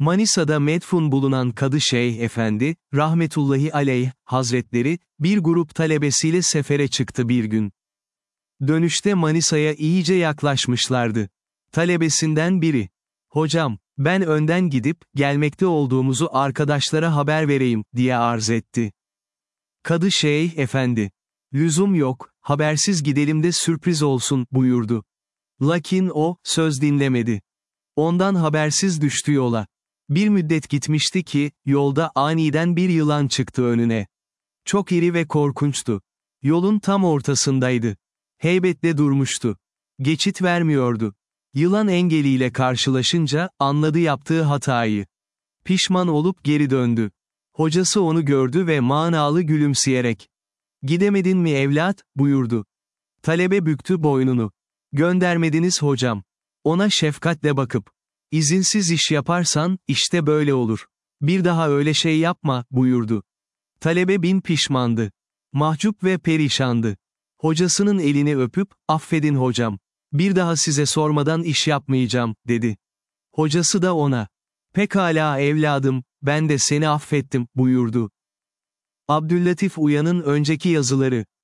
Manisa'da medfun bulunan Kadı Şeyh Efendi, rahmetullahi aleyh, hazretleri, bir grup talebesiyle sefere çıktı bir gün. Dönüşte Manisa'ya iyice yaklaşmışlardı. Talebesinden biri, "Hocam, ben önden gidip, gelmekte olduğumuzu arkadaşlara haber vereyim," diye arz etti. Kadı Şeyh Efendi, "Lüzum yok, habersiz gidelim de sürpriz olsun," buyurdu. Lakin o, söz dinlemedi. Ondan habersiz düştü yola. Bir müddet gitmişti ki, yolda aniden bir yılan çıktı önüne. Çok iri ve korkunçtu. Yolun tam ortasındaydı. Heybetle durmuştu. Geçit vermiyordu. Yılan engeliyle karşılaşınca, anladı yaptığı hatayı. Pişman olup geri döndü. Hocası onu gördü ve manalı gülümseyerek, "Gidemedin mi evlat?" buyurdu. Talebe büktü boynunu. "Göndermediniz hocam." Ona şefkatle bakıp, "İzinsiz iş yaparsan, işte böyle olur. Bir daha öyle şey yapma," buyurdu. Talebe bin pişmandı. Mahcup ve perişandı. Hocasının elini öpüp, "Affedin hocam. Bir daha size sormadan iş yapmayacağım," dedi. Hocası da ona, "Pekala evladım, ben de seni affettim," buyurdu. Abdüllatif Uyan'ın önceki yazıları